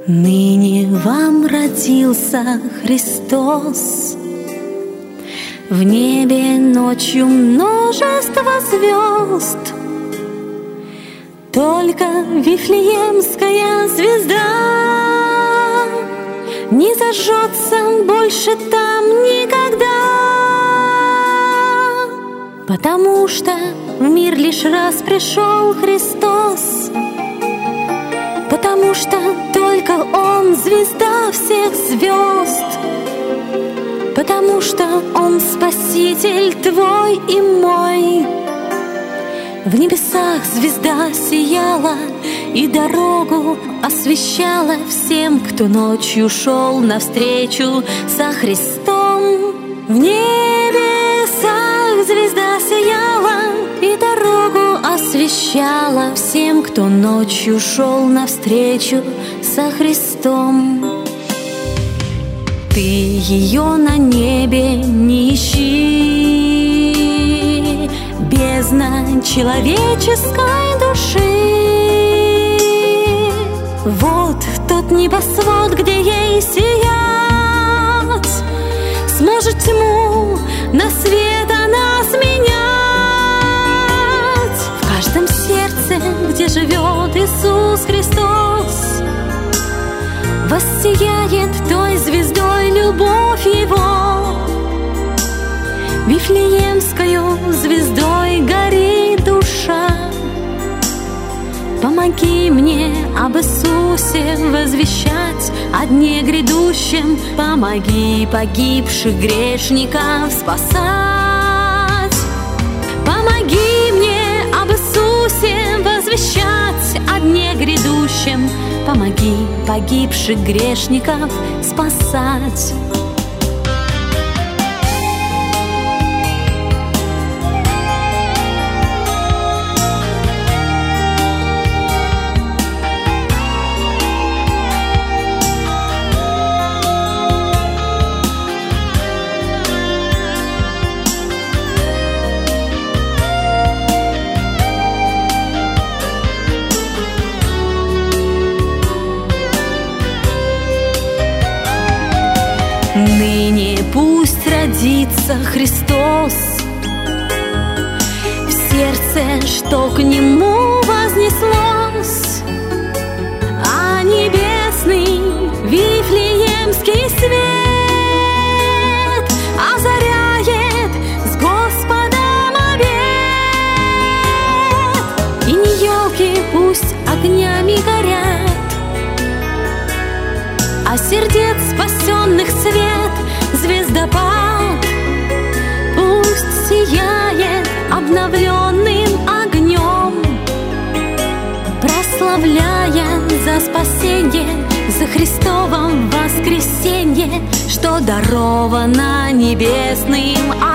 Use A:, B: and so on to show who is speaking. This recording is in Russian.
A: Ныне вам родился Христос, в небе ночью множество звезд. Только Вифлеемская звезда не зажжется больше там никогда, потому что в мир лишь раз пришел Христос, потому что только Он звезда всех звезд, потому что Он Спаситель твой и мой. В небесах звезда сияла и дорогу освещала всем, кто ночью шел навстречу со Христом. В небесах звезда сияла и дорогу освещала всем, кто ночью шел навстречу со Христом. Ты ее на небе не ищи, бездна человеческой души. Вот тот небосвод, где ей сиять, сможет тьму на свет она сменять. В каждом сердце, где живет Иисус Христос, воссияет той звездой любовь Его. Вифлеемскою звездой горит душа. Помоги мне об Иисусе возвещать, о дне грядущем. Помоги погибших грешников спасать. Помоги мне об Иисусе возвещать, о дне грядущем. Помоги погибших грешников спасать. Ныне пусть родится Христос в сердце, что к Нему вознеслось, а небесный Вифлеемский свет озаряет с Господом обет. И не елки пусть огнями горят, а сердец спасенных свет, звездопад пусть сияет обновленным огнем, прославляя за спасение, за Христовом воскресенье, что даровано небесным